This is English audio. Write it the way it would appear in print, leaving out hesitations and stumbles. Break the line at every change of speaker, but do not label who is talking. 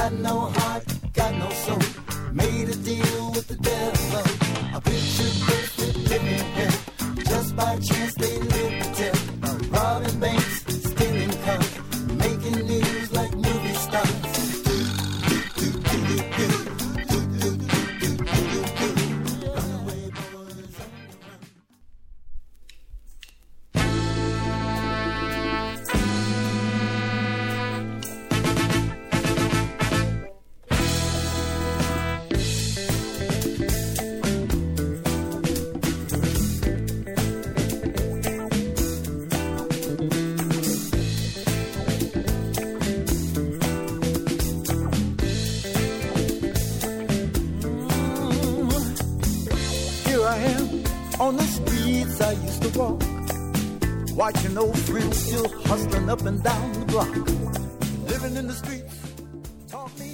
Got no heart, got no soul. Made a deal with the devil. A picture perfect living hell. Just by chance they lived to tell. Robbing banks, stealing cars, making news like movie stars. On the streets I used to walk, watching old friends still hustling up and down the block. Living in the streets taught me